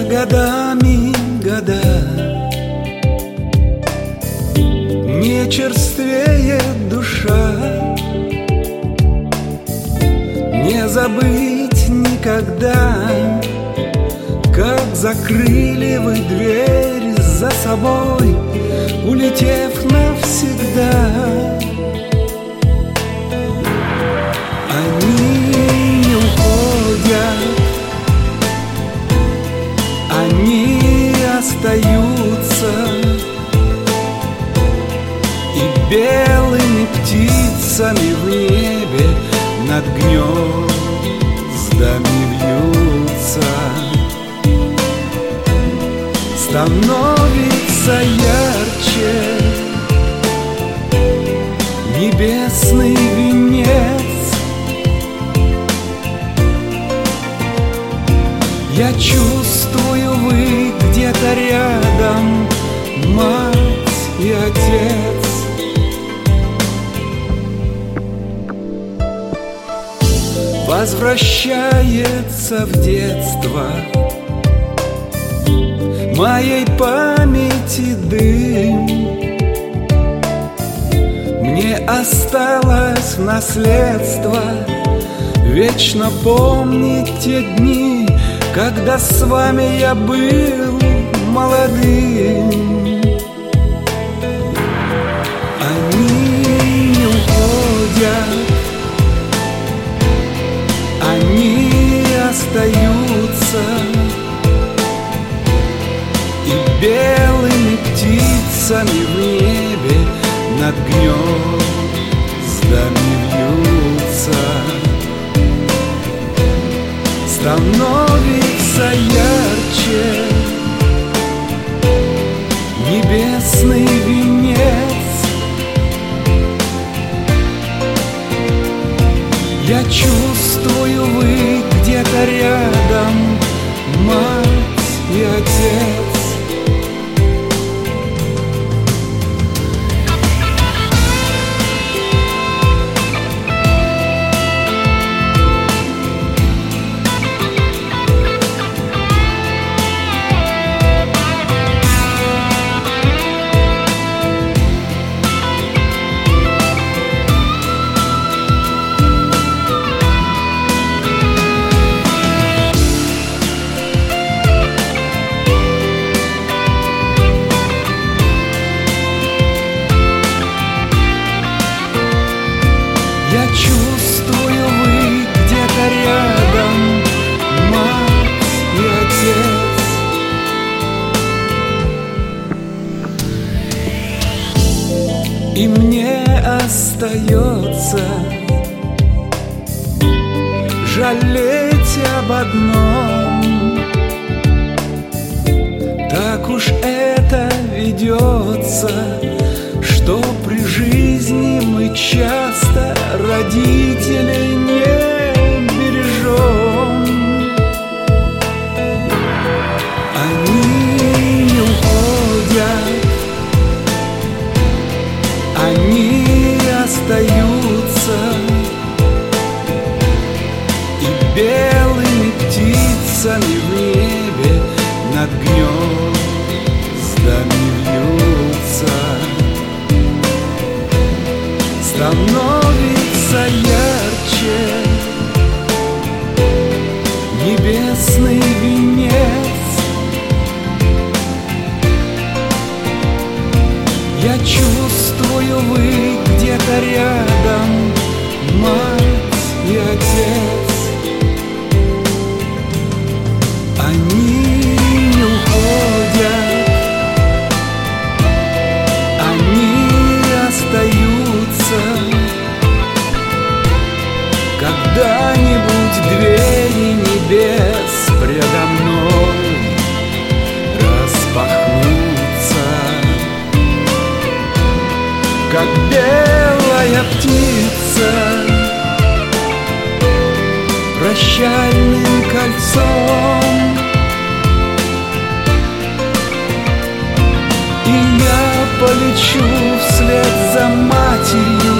годами года, не черствеет душа, не забыть никогда, как закрыли вы дверь за собой, улетев навсегда. Они не уходят, они остаются, и белыми птицами в небе над гнездами вьются. Становится ярче небесный венец. Я чувствую, вы где-то рядом, мать и отец. Возвращается в детство моей памяти дым. Мне осталось наследство вечно помнить те дни, когда с вами я был молодым. Они не уходят, они остаются, и белыми птицами в небе над гнездами вьются. Становится ярче небесный венец. Я чувствую, вы где-то рядом, мать и отец. Я чувствую, вы где-то рядом, мать и отец. И мне остается жалеть об одном: так уж это ведется, что при жизни мы часто родителей не бережем. Они не уходят, они остаются, и белыми птицами в небе над гнездами вьются. Становится ярче небесный венец. Я чувствую, вы где-то рядом, мать и отец. Они не уходят, они остаются. Когда-нибудь двери небес предо мной распахнутся, как белая птица прощальным кольцом. И я полечу вслед за матерью